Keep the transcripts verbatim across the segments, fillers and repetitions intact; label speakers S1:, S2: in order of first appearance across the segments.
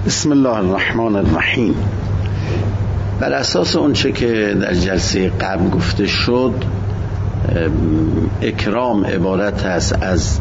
S1: بسم الله الرحمن الرحیم. بر اساس اونچه که در جلسه قبل گفته شد، اکرام عبارت است از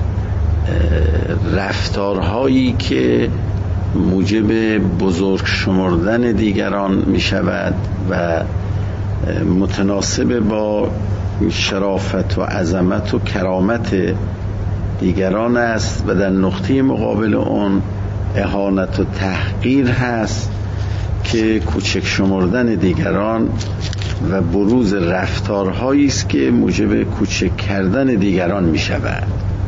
S1: رفتارهایی که موجب بزرگ شمردن دیگران می شود و متناسب با شرافت و عظمت و کرامت دیگران است و در نقطه مقابل اون اهانت و تحقیر هست که کوچک شمردن دیگران و بروز رفتارهایی است که موجب کوچک کردن دیگران می شود.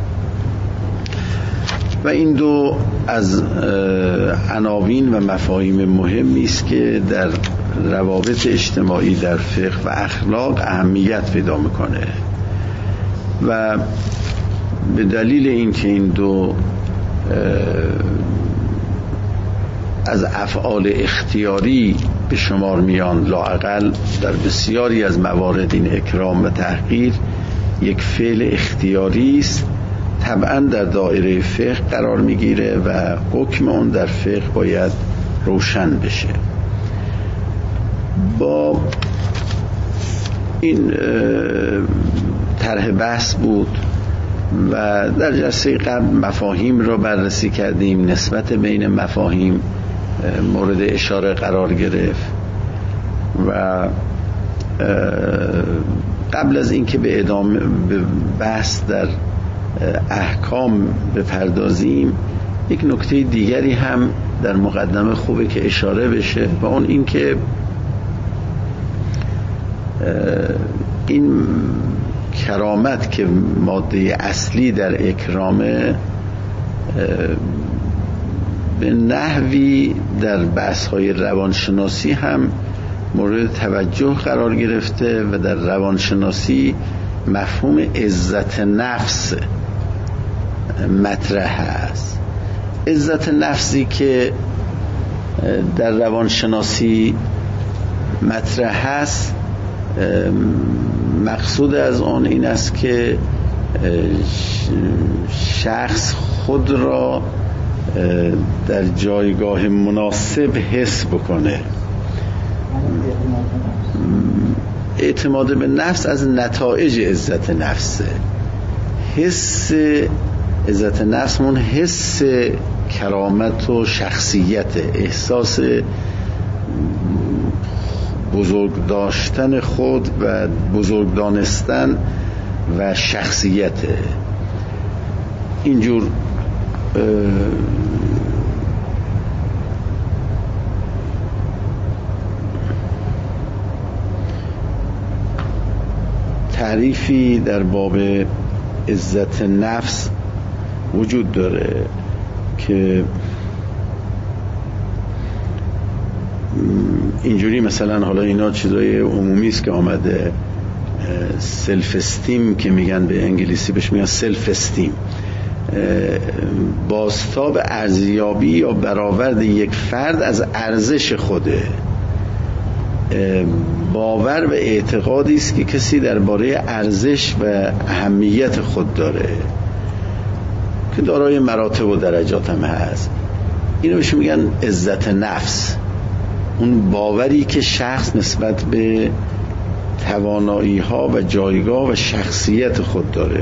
S1: و این دو از عناوین و مفاهیم مهمی است که در روابط اجتماعی در فقه و اخلاق اهمیت پیدا میکنه و به دلیل اینکه این دو از افعال اختیاری به شمار میان، لااقل در بسیاری از موارد این اکرام و تحقیر یک فعل اختیاری است، طبعا در دایره فقه قرار میگیره و حکم اون در فقه باید روشن بشه. با این طرح بحث بود و در جلسه قبل مفاهیم را بررسی کردیم، نسبت بین مفاهیم مورد اشاره قرار گرفت و قبل از اینکه به ادامه به بحث در احکام بپردازیم، یک نکته دیگری هم در مقدمه خوبه که اشاره بشه و اون این که این کرامت که ماده اصلی در اکرامه به نحوی در بحث‌های روانشناسی هم مورد توجه قرار گرفته و در روانشناسی مفهوم عزت نفس مطرح است. عزت نفسی که در روانشناسی مطرح است، مقصود از آن این است که شخص خود را در جایگاه مناسب حس بکنه. اعتماد به نفس از نتایج عزت نفسه. حس عزت نفس من حس کرامت و شخصیت، احساس بزرگ داشتن خود و بزرگ دانستن و شخصیت. اینجور تعریفی در باب عزت نفس وجود داره که اینجوری مثلا، حالا اینا چیزای عمومی است که آمده، سلف استیم که میگن به انگلیسی بهش میگن سلف استیم، بازتاب ارزیابی یا برآورد یک فرد از ارزش خوده. باور و اعتقادی است که کسی درباره ارزش و اهمیت خود داره که دارای مراتب و درجات هم هست. اینو بهش میگن عزت نفس، اون باوری که شخص نسبت به توانایی ها و جایگاه و شخصیت خود داره.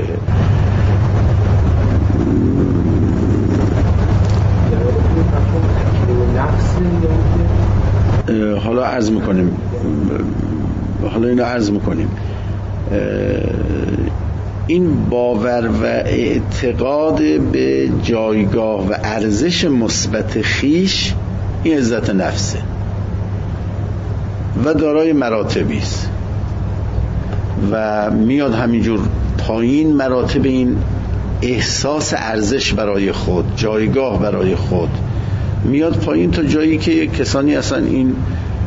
S1: حالا عرض میکنیم حالا اینو عرض میکنیم این باور و اعتقاد به جایگاه و ارزش مثبت خیش، این عزت نفسه و دارای مراتبی است و میاد همینجور پایین. مراتب این احساس ارزش برای خود، جایگاه برای خود میاد پایین تا جایی که کسانی اصلا این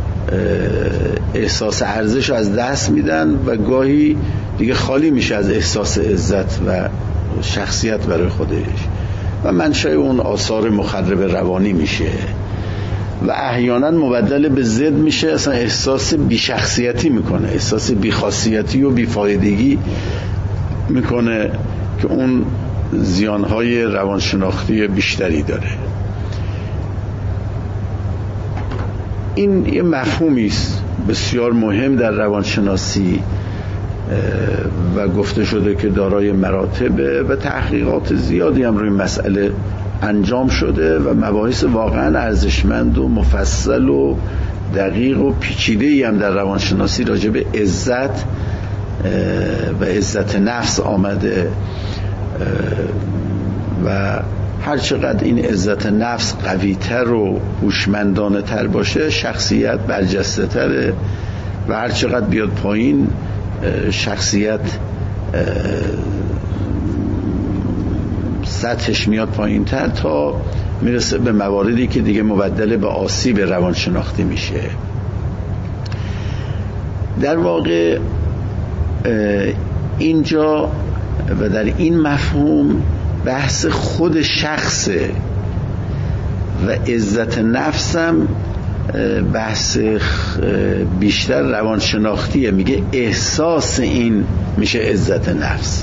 S1: احساس ارزش رو از دست میدن و گاهی دیگه خالی میشه از احساس عزت و شخصیت برای خودش و منشأ اون آثار مخرب روانی میشه و احیانا مبدل به ضد میشه، اصلا احساس بیشخصیتی میکنه، احساس بیخاصیتی و بیفایدگی میکنه که اون زیانهای روانشناختی بیشتری داره. این یه مفهومی است بسیار مهم در روانشناسی و گفته شده که دارای مراتبه و تحقیقات زیادی هم روی مسئله انجام شده و مباحث واقعا ارزشمند و مفصل و دقیق و پیچیده‌ای هم در روانشناسی راجع به عزت و عزت نفس آمده و هر چقدر این عزت نفس قوی‌تر و هوشمندانه تر باشه شخصیت برجسته تره و هر چقدر بیاد پایین شخصیت سطحش میاد پایین تر تا میرسه به مواردی که دیگه مبدل به آسیب روانشناختی میشه. در واقع اینجا و در این مفهوم بحث خود شخصه و عزت نفسم بحث بیشتر روانشناختیه. میگه احساس این میشه عزت نفس.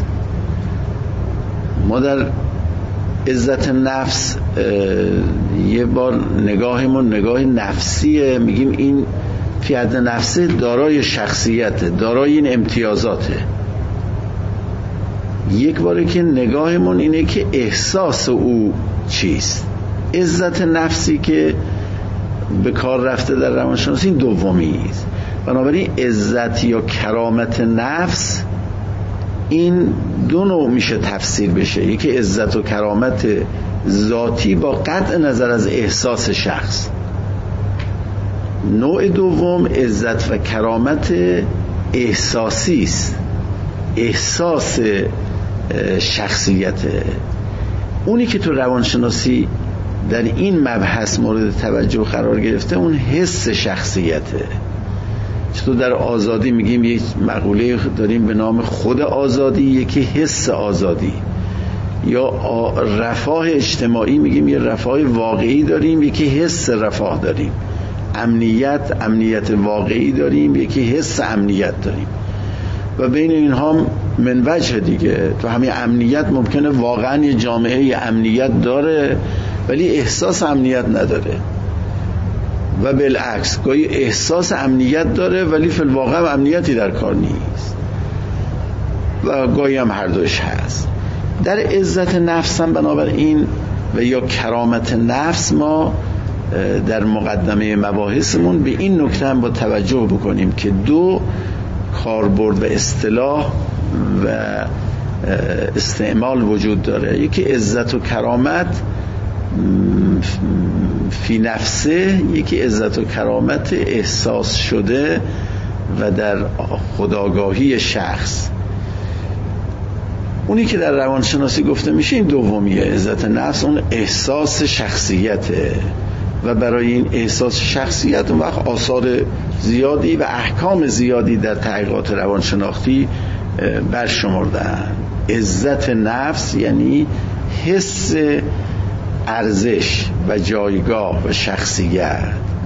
S1: ما در عزت نفس یه بار نگاهمون نگاه نفسیه، میگیم این فی حد نفسه دارای شخصیته، دارای این امتیازاته. یک باره که نگاهمون اینه که احساس او چیست. عزت نفسی که به کار رفته در روانشناسی این دومی است. بنابراین عزت یا کرامت نفس این دو نوع میشه تفسیر بشه، یکی عزت و کرامت ذاتی با قطع نظر از احساس شخص، نوع دوم عزت و کرامت احساسی است، احساس شخصیته. اونی که تو روانشناسی در این مبحث مورد توجه قرار گرفته اون حس شخصیته. چطور در آزادی میگیم یک مقوله داریم به نام خود آزادی، یکی حس آزادی، یا رفاه اجتماعی میگیم یه رفاه واقعی داریم، یکی حس رفاه داریم. امنیت امنیت واقعی داریم، یکی حس امنیت داریم و بین اینها من وجه دیگه. تو همین امنیت ممکنه واقعا یه جامعه امنیت داره ولی احساس امنیت نداره و بالعکس گاهی احساس امنیت داره ولی فی الواقع امنیتی در کار نیست و گاهی هم هر دوش هست. در عزت نفس هم بنابراین و یا کرامت نفس ما در مقدمه مباحثمون به این نکته هم با توجه بکنیم که دو کاربرد و اصطلاح و استعمال وجود داره. یکی عزت و کرامت فی نفسه، یکی عزت و کرامت احساس شده و در خودآگاهی شخص. اونی که در روانشناسی گفته میشه این دومیه، عزت نفس اون احساس شخصیته و برای این احساس شخصیت اون وقت آثار زیادی و احکام زیادی در تحقیقات روانشناختی برشمردن. عزت نفس یعنی حس ارزش و جایگاه و شخصیت.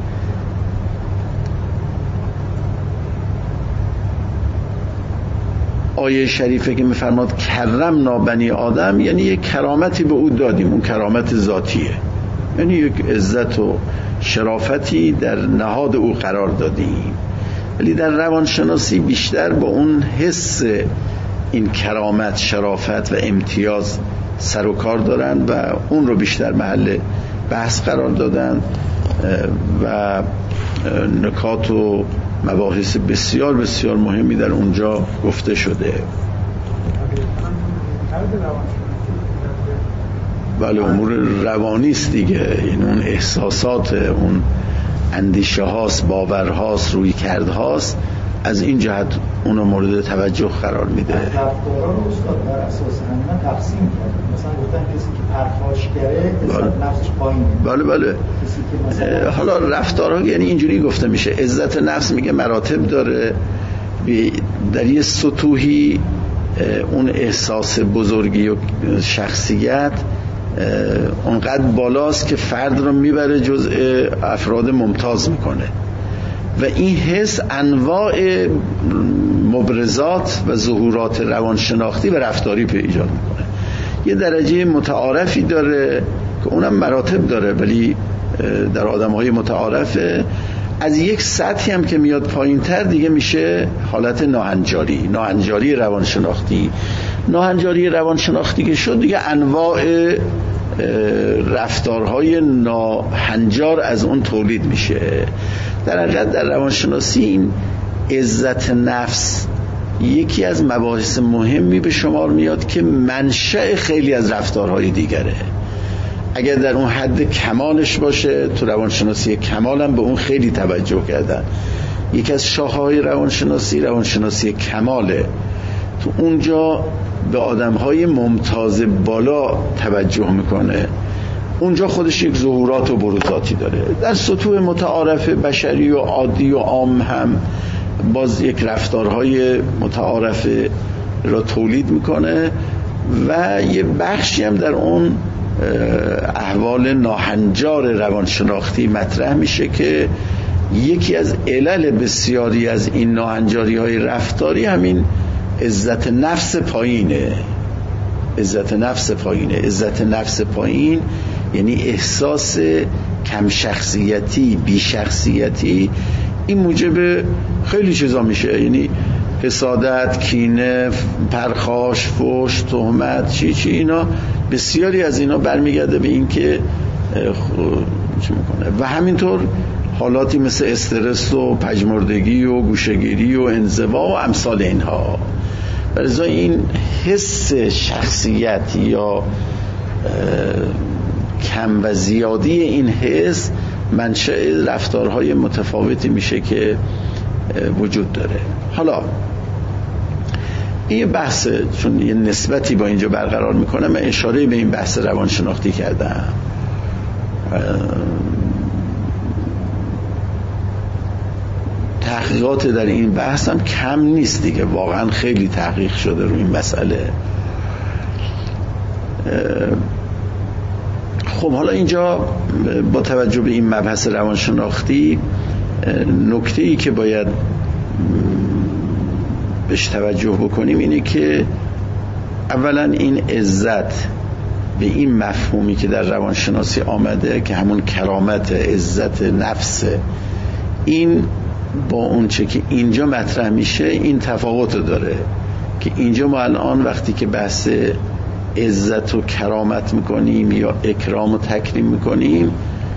S1: آیه شریفه که میفرماد کرمنا بنی آدم یعنی یک کرامتی به او دادیم، اون کرامت ذاتیه، یعنی یک عزت و شرافتی در نهاد او قرار دادیم. ولی در روانشناسی بیشتر با اون حس این کرامت، شرافت و امتیاز سر و کار دارن و اون رو بیشتر محل بحث قرار دادن و نکات و مباحث بسیار بسیار مهمی در اونجا گفته شده. بله امور روانی است دیگه، این اون احساسات، اون اندیشه هاست، باور هاست، روی کرد هاست، از این جهت اونو مورد توجه قرار میده.
S2: رفتارا رو استاد بر اساس همین تقسیم کرد. مثلا گفتن کسی که پرخاشگره عزت نفسش پایینه.
S1: بله بله. مثلا حالا رفتارها یعنی اینجوری گفته میشه عزت نفس میگه مراتب داره، در یه سطوحی اون احساس بزرگی و شخصیت اونقدر بالاست که فرد رو میبره جزء افراد ممتاز میکنه و این حس انواع مبرزات و ظهورات روانشناختی و رفتاری به ایجاد میکنه. یه درجه متعارفی داره که اونم مراتب داره ولی در آدم‌های متعارفه از یک سطحی هم که میاد پایین تر دیگه میشه حالت ناهنجاری ناهنجاری روانشناختی. ناهنجاری روانشناختی که شد دیگه انواع رفتارهای ناهنجار از اون تولید میشه. در حقیقت در روانشناسی این عزت نفس یکی از مباحث مهمی به شمار میاد که منشأ خیلی از رفتارهای دیگره. اگر در اون حد کمالش باشه، تو روانشناسی کمال هم به اون خیلی توجه کردن. یکی از شاخه‌های روانشناسی روانشناسی کماله. تو اونجا به آدم‌های ممتاز بالا توجه میکنه. اونجا خودش یک ظهورات و بروزاتی داره. در سطوح متعارف بشری و عادی و عام هم باز یک رفتارهای متعارف را تولید میکنه و یه بخشی هم در اون احوال ناهنجار روانشناختی مطرح میشه که یکی از علل بسیاری از این ناهنجاری های رفتاری همین عزت نفس پایینه. عزت نفس پایینه عزت نفس پایین یعنی احساس کم شخصیتی، بی شخصیتی. این موجب خیلی چیزا میشه، یعنی حسادت، کینه، پرخاش، فحش، تهمت، چی چی اینا. بسیاری از اینا برمیگرده به این که چی میکنه. و همینطور حالاتی مثل استرس و پژمردگی و گوشه‌گیری و انزوا و امثال اینها. برای این حس شخصیت یا کم و زیادی این حس منشأ رفتارهای متفاوتی میشه که وجود داره. حالا این بحثه، چون یه نسبتی با اینجا برقرار میکنه، من اشاره به این بحث روانشناختی کردم. تحقیقات در این بحث هم کم نیست دیگه، واقعا خیلی تحقیق شده روی این مسئله. خب حالا اینجا با توجه به این مبحث روانشناختی نکته‌ای که باید بهش توجه بکنیم اینه که اولا این عزت به این مفهومی که در روانشناسی آمده که همون کرامت، عزت نفس، این با اون چه که اینجا مطرح میشه این تفاوت داره. که اینجا ما الان وقتی که بحث عزت و کرامت میکنیم یا اکرام و تکریم میکنیم،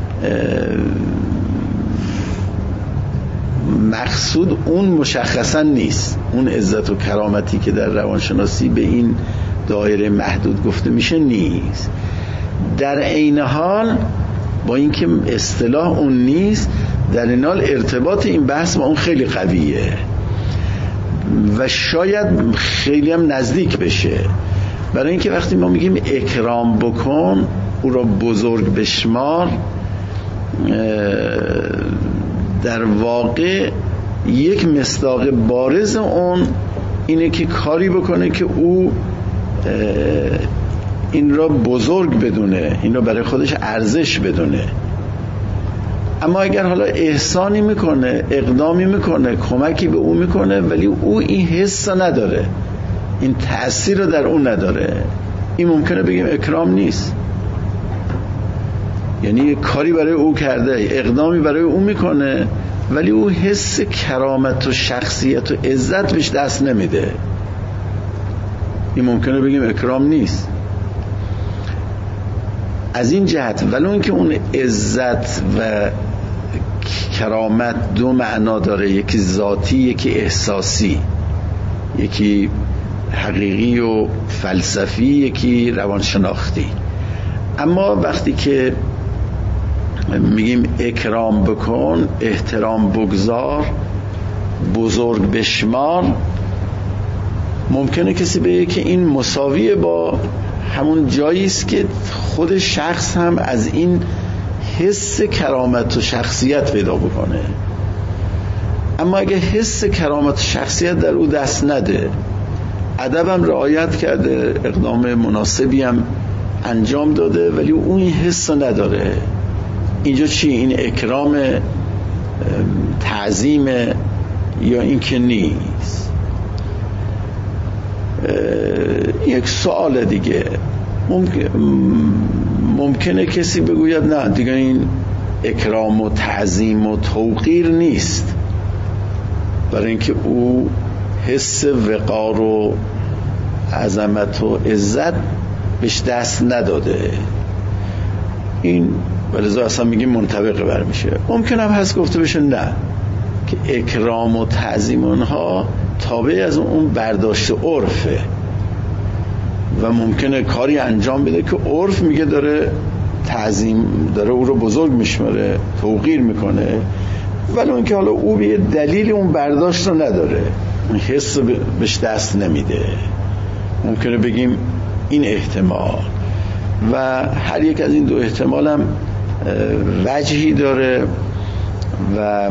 S1: مقصود اون مشخصا نیست. اون عزت و کرامتی که در روانشناسی به این دایره محدود گفته میشه نیست. در عین حال با اینکه اصطلاح اون نیست، در این حال ارتباط این بحث با اون خیلی قویه و شاید خیلی هم نزدیک بشه. برای اینکه وقتی ما میگیم اکرام بکن، او را بزرگ بشمار، در واقع یک مصداق بارز اون اینه که کاری بکنه که او این را بزرگ بدونه، این را برای خودش ارزش بدونه. اما اگر حالا احسانی میکنه، اقدامی میکنه، کمکی به او میکنه، ولی او این حس نداره، این تأثیر رو در اون نداره، این ممکنه بگیم اکرام نیست. یعنی کاری برای او کرده، اقدامی برای او میکنه، ولی او حس کرامت و شخصیت و عزت بهش دست نمیده، این ممکنه بگیم اکرام نیست. از این جهت ولو اینکه اون عزت و کرامت دو معنا داره، یکی ذاتی یکی احساسی، یکی حقیقی و فلسفی یکی روانشناختی. اما وقتی که میگیم اکرام بکن، احترام بگذار، بزرگ بشمار، ممکنه کسی بگه که این مساویه با همون جایی است که خود شخص هم از این حس کرامت و شخصیت پیدا بکنه. اما اگه حس کرامت و شخصیت در او دست نده، ادبم رعایت کرده، اقدام مناسبی هم انجام داده، ولی اون این حس نداره، اینجا چی؟ این اکرام تعظیم یا این که نیست؟ یک سوال دیگه، ممکن ممکنه کسی بگوید نه دیگه این اکرام و تعظیم و توقیر نیست، برای اینکه او حس وقار و عظمت و عزت بهش دست نداده. این ولذا اصلا میگیم منطبق بر میشه. ممکن هم هست گفته بشه نه، که اکرام و تعظیم اونها تابع از اون برداشت عرفه و ممکنه کاری انجام بده که عرف میگه داره تعظیم، داره او رو بزرگ میشماره، توقیر میکنه، ولی اون که حالا او به دلیل اون برداشت رو نداره، اون حس بهش دست نمیده. ممکنه بگیم این احتمال، و هر یک از این دو احتمال هم وجهی داره و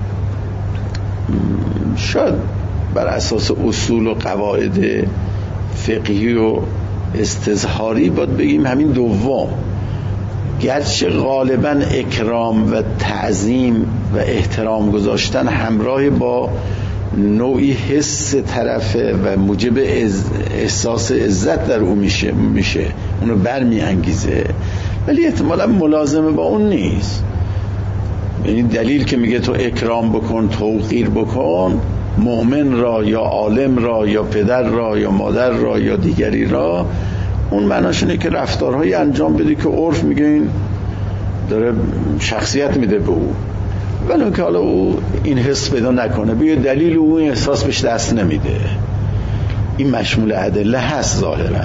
S1: شاید بر اساس اصول و قواعد فقهی و استظهاری باید بگیم همین دوم، گرچه غالبا اکرام و تعظیم و احترام گذاشتن همراه با نوعی حس طرفه و موجب احساس عزت در او میشه میشه اونو برمی انگیزه، ولی احتمالا ملازمه با اون نیست. یعنی دلیل که میگه تو اکرام بکن، توقیر بکن مؤمن را یا عالم را یا پدر را یا مادر را یا دیگری را، اون معناش اینه که رفتارهایی انجام بده که عرف میگه این داره شخصیت میده به او، ولی اون که حالا او این حس پیدا نکنه، به دلیل او این احساس بهش دست نمیده. این مشمول ادله هست ظاهرا،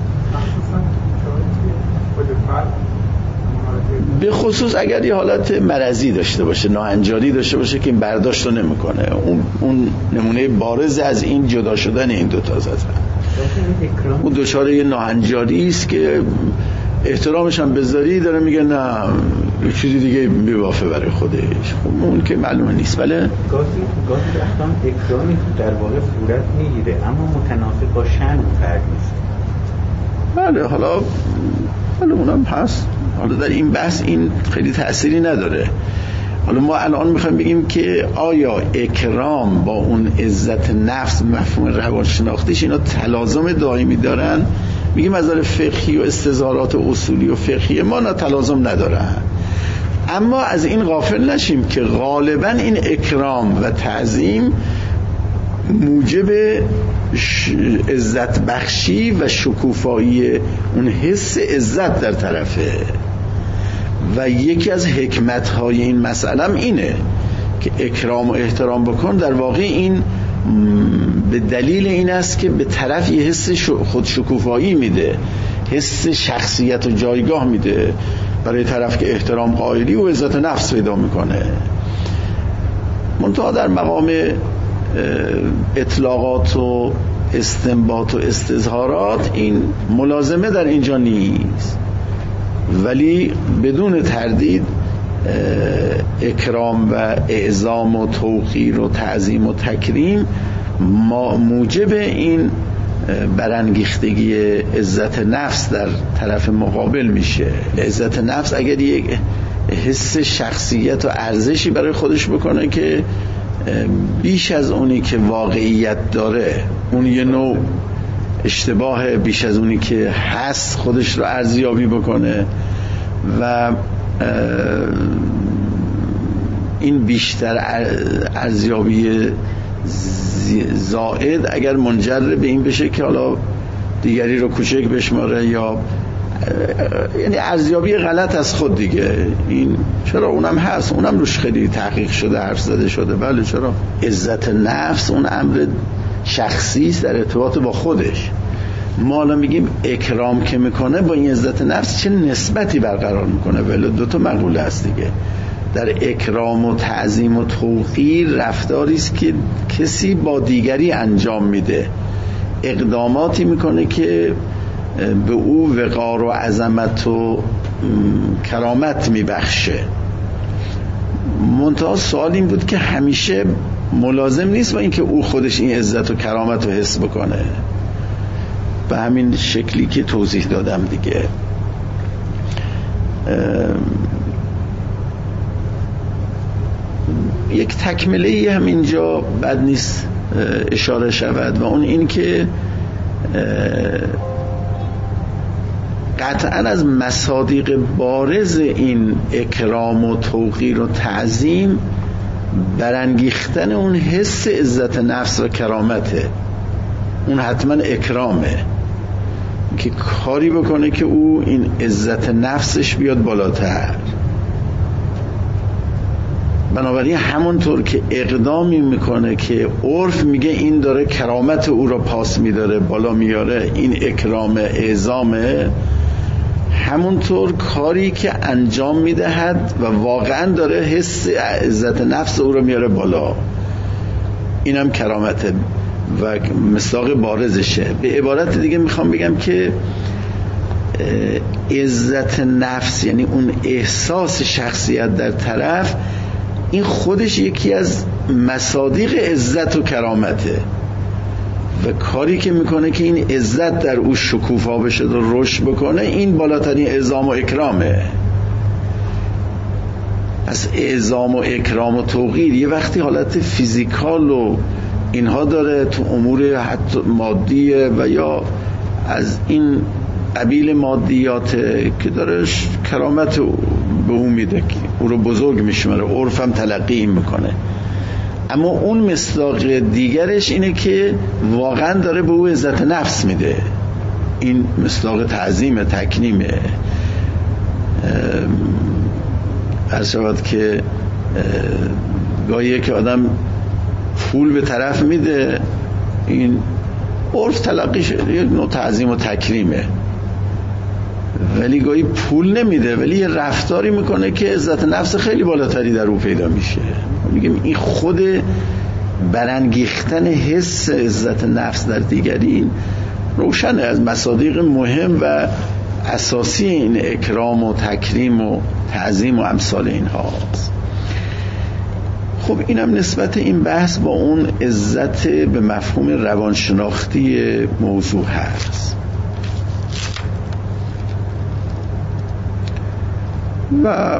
S1: به خصوص اگر یه حالت مرضی داشته باشه، ناهنجاری داشته باشه که این برداشت رو نمیکنه. اون اون نمونه بارز از این جدا شدن این دو تا زدن. اون دچار یه ناهنجاری است که احترامش هم بذاری داره میگه نه یه چیزی دیگه میوافه برای خودش، خب اون که معلومه نیست. بله
S3: گاهی گاهی وقتا اکرامی در واقع صورت میگیره اما متناسب با شأن اون فرد نیست.
S1: بله حالا حالا اونم هست، حالا در این بحث این خیلی تأثیری نداره. حالا ما الان میخوایم بگیم که آیا اکرام با اون عزت نفس، مفهوم روانشناختیش اینا تلازم دائمی دارن؟ میگیم از نظر فقهی و استظهارات و اصولی و فقهی ما نه تلازم ندارن، اما از این غافل نشیم که غالبا این اکرام و تعظیم موجب عزت بخشی و شکوفایی اون حس عزت در طرفه، و یکی از حکمت‌های این مسئله اینه که اکرام و احترام بکن، در واقع این به دلیل این است که به طرف یه حس خود شکوفایی میده، حس شخصیت و جایگاه میده برای طرف که احترام قائلی و عزت نفس پیدا میکنه. منتها در مقام اطلاقات و استنباط و استظهارات این ملازمه در اینجا نیست، ولی بدون تردید اکرام و اعظام و توقیر و تعظیم و تکریم ما موجب این برانگیختگی عزت نفس در طرف مقابل میشه. عزت نفس اگر یک حس شخصیت و ارزشی برای خودش بکنه که بیش از اونی که واقعیت داره، اون یه نوع اشتباه بیش از اونی که هست خودش رو ارزیابی بکنه و این بیشتر ارزیابی زائد اگر منجر به این بشه که حالا دیگری رو کوچک بشماره یا یعنی ارزیابی غلط از خود دیگه، این چرا اونم هست، اونم روش خیلی تحقیق شده، حرف زده شده. بله چرا عزت نفس اون امر شخصی است در ارتباط با خودش. ما الان میگیم اکرام که میکنه با این عزت نفس چه نسبتی برقرار میکنه؟ ولی دو تا مقوله هست دیگه. در اکرام و تعظیم و توقیر رفتاری است که کسی با دیگری انجام میده، اقداماتی میکنه که به او وقار و عظمت و کرامت میبخشه. منتها سوال این بود که همیشه ملازم نیست با اینکه او خودش این عزت و کرامت رو حس بکنه، به همین شکلی که توضیح دادم دیگه. یک تکمله هم اینجا بد نیست اشاره شود و اون این که قطعا از مصادیق بارز این اکرام و توقیر و تعظیم برانگیختن اون حس عزت نفس و کرامته. اون حتما اکرامه که کاری بکنه که او این عزت نفسش بیاد بالاتر. بنابراین همونطور که اقدامی میکنه که عرف میگه این داره کرامت او را پاس میداره، بالا میاره، این اکرام اعظامه، همونطور کاری که انجام میدهد و واقعا داره حس عزت نفس او را میاره بالا، اینم کرامته و مصداق بارزشه. به عبارت دیگه میخوام بگم که عزت نفس یعنی اون احساس شخصیت در طرف، این خودش یکی از مصادیق عزت و کرامته و کاری که میکنه که این عزت در او شکوفا بشه و رشد بکنه، این بالاترین اعظام و اکرامه. از اعظام و اکرام و توقیر یه وقتی حالت فیزیکال و اینها داره، تو امور حتی مادیه و یا از این قبیل مادیات که داره کرامت به اون میده، او رو بزرگ میشماره، عرفم تلقی میکنه. اما اون مصداق دیگرش اینه که واقعا داره به او عزت نفس میده، این مصداق تعظیم تکریمه. هر شود که گاهی که آدم پول به طرف میده، این عرف تلقیش یک نوع تعظیم و تکریمه، ولی گاهی پول نمیده ولی یه رفتاری میکنه که عزت نفس خیلی بالاتری در او پیدا میشه. میگم این خود برانگیختن حس عزت نفس در دیگرین روشنه از مصادیق مهم و اساسی این اکرام و تکریم و تعظیم و امثال این هاست. خب اینم نسبت این بحث با اون عزت به مفهوم روانشناختی موضوع هست. و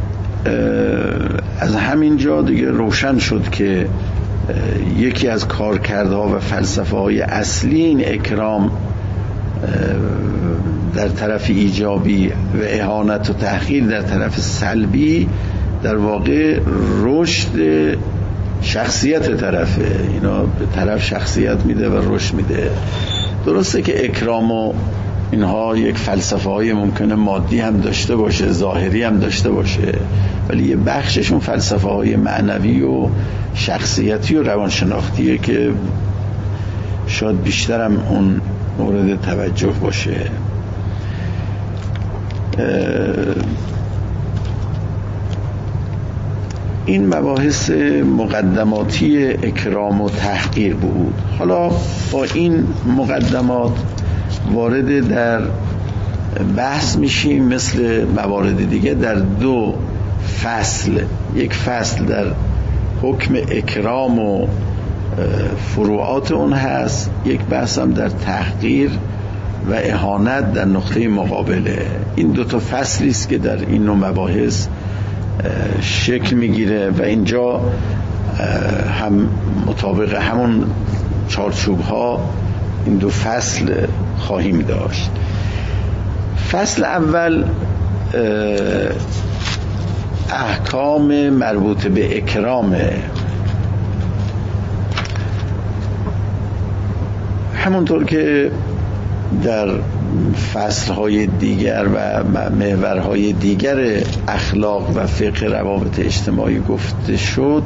S1: از همین جا دیگه روشن شد که یکی از کارکردها و فلسفه های اصلی این اکرام در طرف ایجابی و اهانت و تحقیر در طرف سلبی در واقع رشد شخصیت طرفه، اینا به طرف شخصیت میده و رشد میده. درسته که اکرام و اینها یک فلسفه های ممکنه مادی هم داشته باشه، ظاهری هم داشته باشه، ولی یه بخششون فلسفه های معنوی و شخصیتی و روانشناختیه که شاید بیشترم اون مورد توجه باشه. این مباحث مقدماتی اکرام و تحقیر بود. حالا با این مقدمات وارد در بحث میشیم مثل موارد دیگه در دو فصل. یک فصل در حکم اکرام و فروعات اون هست، یک بحث هم در تحقیر و اهانت در نقطه مقابله. این دو تا فصلی است که در این نوع مباحث شکل میگیره و اینجا هم مطابق همون چارچوب ها این دو فصل خواهیم داشت. فصل اول احکام مربوط به اکرامه. همونطور که در فصلهای دیگر و محورهای دیگر اخلاق و فقه روابط اجتماعی گفته شد،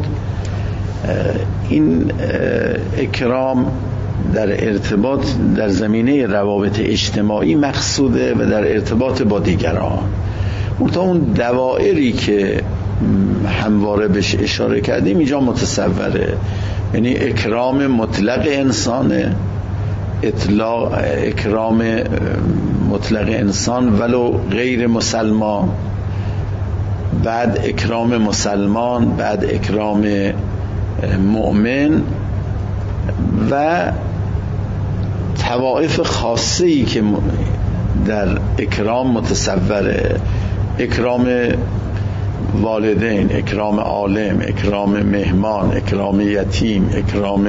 S1: این اکرام در ارتباط در زمینه روابط اجتماعی مقصوده و در ارتباط با دیگران. منتها اون دوائری که همواره بهش اشاره کردیم اینجا متصوره، یعنی اکرام مطلق انسانه، اطلاق اکرام مطلق انسان ولو غیر مسلمان، بعد اکرام مسلمان، بعد اکرام مؤمن و طوائف خاصه‌ای که در اکرام متصوره، اکرام والدین، اکرام عالم، اکرام مهمان، اکرام یتیم، اکرام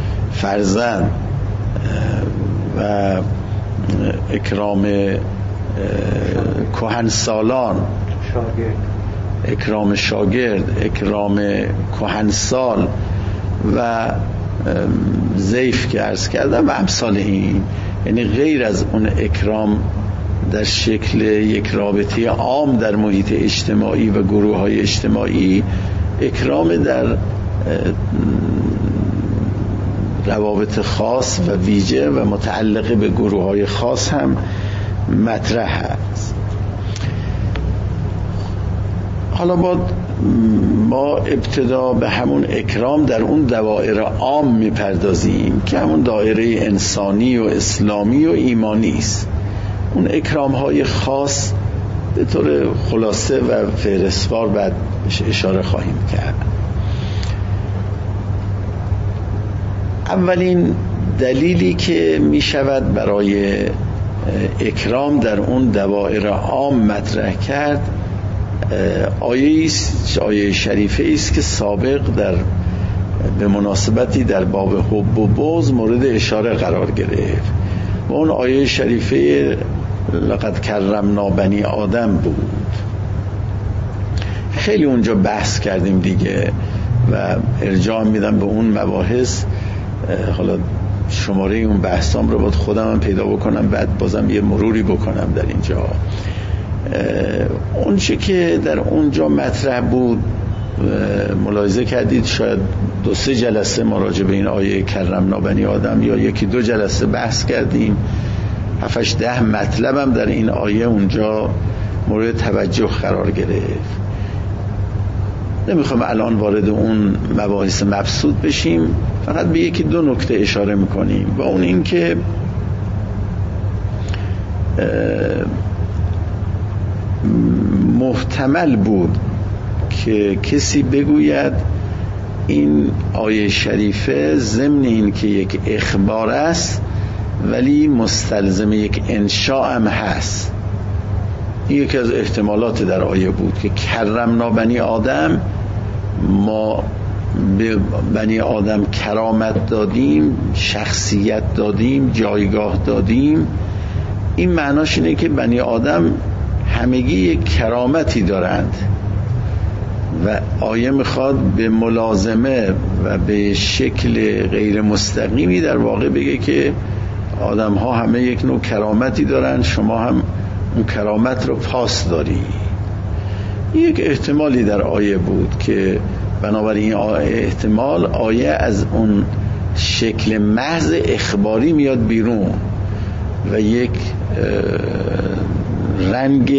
S1: فرزند و اکرام کهنسالان،
S3: شاگرد،
S1: اکرام شاگرد، اکرام کهنسال و ضیف که عرض کردم و امثال این، یعنی غیر از اون اکرام در شکل یک رابطه عام در محیط اجتماعی و گروه های اجتماعی، اکرام در روابط خاص و ویژه و متعلق به گروه های خاص هم مطرح است. حالا با ما ابتدا به همون اکرام در اون دوائر عام میپردازیم که همون دایره انسانی و اسلامی و ایمانی است. اون اکرام های خاص به طور خلاصه و فهرستوار بعد بهش اشاره خواهیم کرد. اولین دلیلی که می شود برای اکرام در اون دوائر عام مطرح کرد آیه است، آیه شریفه است که سابق در به مناسبتی در باب حب و بغض مورد اشاره قرار گرفت و اون آیه شریفه لقد کرمنا بنی آدم بود. خیلی اونجا بحث کردیم دیگه و ارجاع میدم به اون مباحث. حالا شماره اون بحثام رو باید خودم هم پیدا بکنم، بعد بازم یه مروری بکنم در اینجا. اون چه که در اونجا مطرح بود ملاحظه کردید، شاید دو سه جلسه ما راجع به این آیه کرمنا بنی آدم یا یکی دو جلسه بحث کردیم. هفتش ده مطلبم در این آیه اونجا مورد توجه قرار گرفت. نمیخوام الان وارد اون مباحث مبسوط بشیم، فقط به یکی دو نکته اشاره میکنیم و اون این که محتمل بود که کسی بگوید این آیه شریفه ضمن این که یک اخبار است ولی مستلزم یک انشاء هم هست. این یکی از احتمالات در آیه بود که کرمنا بنی آدم، ما به بنی آدم کرامت دادیم، شخصیت دادیم، جایگاه دادیم. این معناش اینه که بنی آدم همگی یک کرامتی دارند و آیه میخواد به ملازمه و به شکل غیر مستقیمی در واقع بگه که آدم ها همه یک نوع کرامتی دارند، شما هم اون کرامت رو پاس داری. یک احتمالی در آیه بود که بنابراین احتمال آیه از اون شکل محض اخباری میاد بیرون و یک رنگ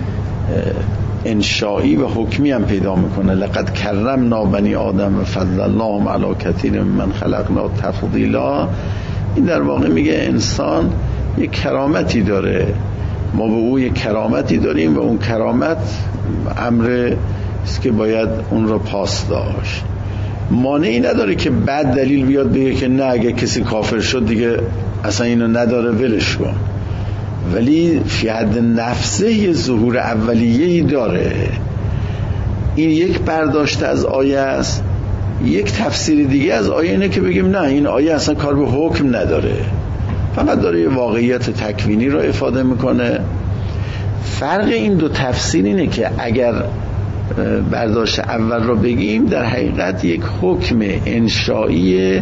S1: انشایی و حکمی هم پیدا میکنه. لقد کرمنا بنی آدم و فضلناهم علی کثیر ممن خلقنا تفضیلا. این در واقع میگه انسان یک کرامتی داره، ما به او یک کرامتی داریم و اون کرامت امر است که باید اون رو پاس داشت. مانعی نداره که بعد دلیل بیاد بگه که نه اگه کسی کافر شد دیگه اصلا اینو نداره ولش کن، ولی فی حد نفسه یه ظهور اولیه‌ای داره. این یک برداشت از آیه است. یک تفسیر دیگه از آیه اینه که بگیم نه این آیه اصلا کار به حکم نداره، فقط داره یه واقعیت تکوینی رو افاده میکنه. فرق این دو تفسیر اینه که اگر برداشت اول رو بگیم در حقیقت یک حکم انشایی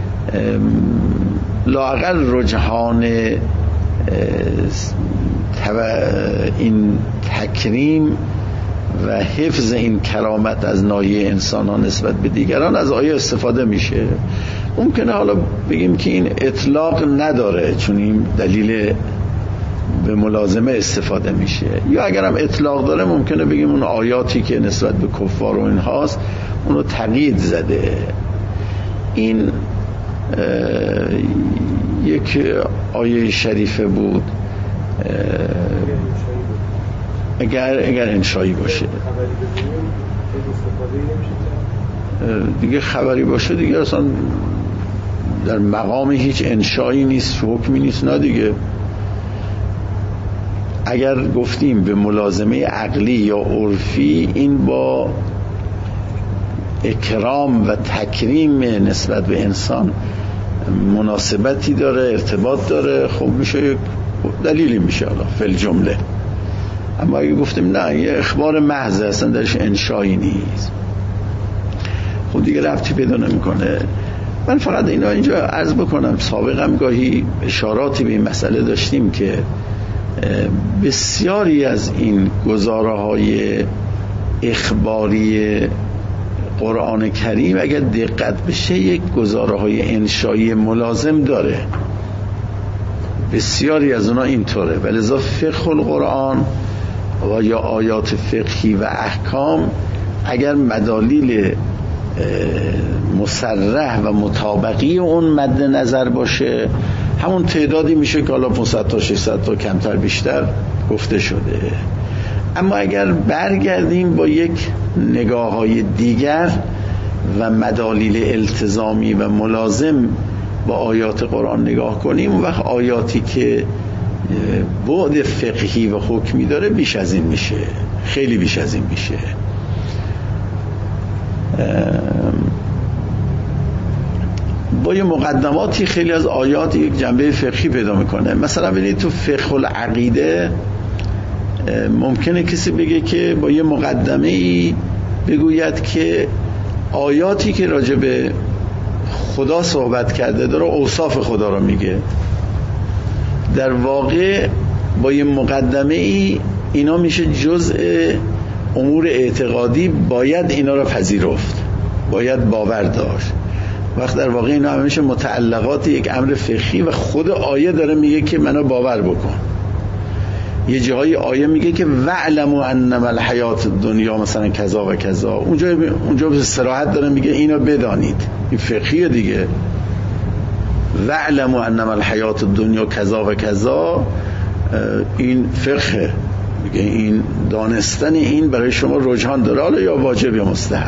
S1: لااقل رجحان این تکریم و حفظ این کرامت از ناحیه انسان ها نسبت به دیگران از آیه استفاده میشه. ممکنه حالا بگیم که این اطلاق نداره چون این دلیل به ملازمه استفاده میشه، یا اگر هم اطلاق داره ممکنه بگیم اون آیاتی که نسبت به کفار و این هاست اونو تقیید زده. این یک آیه شریفه بود اگر اگر انشایی باشه دیگه، خبری باشه دیگه اصلا در مقام هیچ انشایی نیست، حکمی نیست، نه دیگه. اگر گفتیم به ملازمه عقلی یا عرفی، این با اکرام و تکریم نسبت به انسان مناسبتی داره، ارتباط داره، خب میشه یک دلیلی میشه حالا فل جمله. اما اگه گفتیم نه یه اخبار محض اصلا درش انشایی نیست، خب دیگه ربطی پیدا نمیکنه. من فقط اینا اینجا عرض بکنم، سابقا گاهی اشاراتی به این مسئله داشتیم که بسیاری از این گزاره های اخباری قرآن کریم اگر دقت بشه یک گزاره های انشایی ملازم داره، بسیاری از اونا اینطوره. ولذا فقه القرآن و یا آیات فقهی و احکام اگر مدالیل مصرح و مطابقی اون مد نظر باشه، همون تعدادی میشه که حالا پانصد تا ششصد تا کمتر بیشتر گفته شده. اما اگر برگردیم با یک نگاه های دیگر و مدالیل التزامی و ملازم با آیات قرآن نگاه کنیم، اون وقت آیاتی که بعد فقهی و حکمی داره بیش از این میشه، خیلی بیش از این میشه. با یه مقدماتی خیلی از آیات یک جنبه فقهی پیدا میکنه. مثلا ببینید تو فقه العقیده ممکنه کسی بگه که با یه مقدمه ای بگوید که آیاتی که راجع به خدا صحبت کرده داره اوصاف خدا رو میگه. در واقع با یه مقدمه ای اینا میشه جزء امور اعتقادی، باید اینا رو پذیرفت، باید باور داشت. وقت در واقع اینا همیشه متعلقات یک امر فقهی و خود آیه داره میگه که منو باور بکن. یه جایی آیه میگه که وعلموا انما الحیات الدنیا مثلا کذا و کذا، اونجا اونجا به صراحت داره میگه اینو بدانید، این فقهیه دیگه. وعلموا انما الحیات الدنیا کذا و کذا، این فقه میگه، این دانستن این برای شما رجحان داره، حالا یا واجب یا مستحب.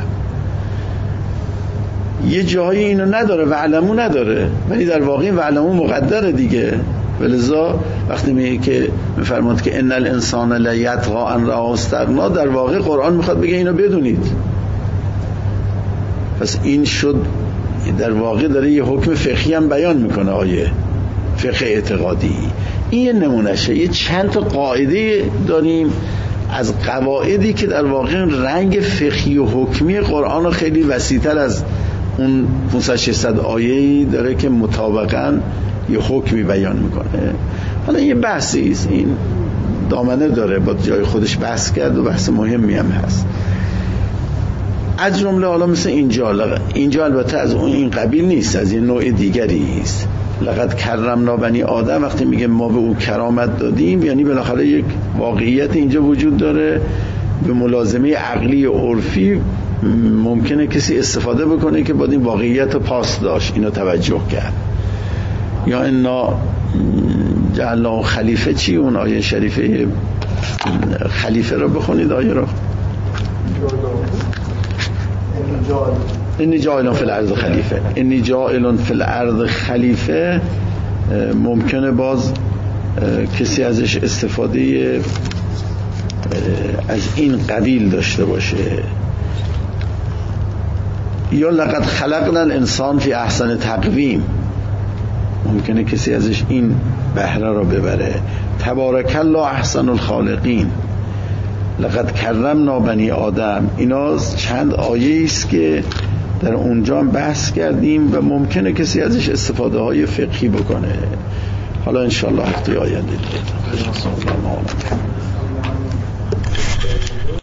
S1: یه جایی اینو نداره، وعلمو نداره، ولی در واقع وعلمو مقدره دیگه. ولذا وقتی میگه که میفرماد که ان الانسان لا یطغى ان رآه استغنی، در واقع قرآن میخواد بگه اینو بدونید. پس این شد در واقع داره یه حکم فقهی هم بیان میکنه، آیه فقه اعتقادی. این یه نمونشه. یه چند تا قاعده داریم از قواعدی که در واقع رنگ فقهی و حکمی قرآن رو خیلی وسیع‌تر از اون پانصد ششصد آیه‌ای داره که مطابقاً یه حکمی بیان میکنه. حالا یه بحثی است، این دامنه داره، با جای خودش بحث کرد و بحث مهمی هم هست. از جمله حالا مثل اینجا، اینجا البته از اون این قبیل نیست، از این نوع دیگری است. لقد کرمنا بنی آدم، وقتی میگه ما به او کرامت دادیم، یعنی بالاخره یک واقعیت اینجا وجود داره. به ملازمه عقلی و عرفی ممکنه کسی استفاده بکنه که باید این واقعیت رو پاس داشت، اینو توجه کرد. یا انا جعلناه خلیفه، چی اون آیه شریفه خلیفه رو بخونید، آیه رو انی جاعلون فی الارض خلیفه. انی جاعلون فی الارض خلیفه ممکنه باز کسی ازش استفاده از این قبیل داشته باشه. یا لقد خلقنا الانسان فی احسن تقویم، ممکنه کسی ازش این بهره رو ببره. تبارک الله احسن الخالقین، لقد کرمنا بنی آدم. اینا چند آیه است که در اونجا هم بحث کردیم و ممکنه کسی ازش استفاده های فقهی بکنه. حالا انشاءالله هفته آینده دیگه.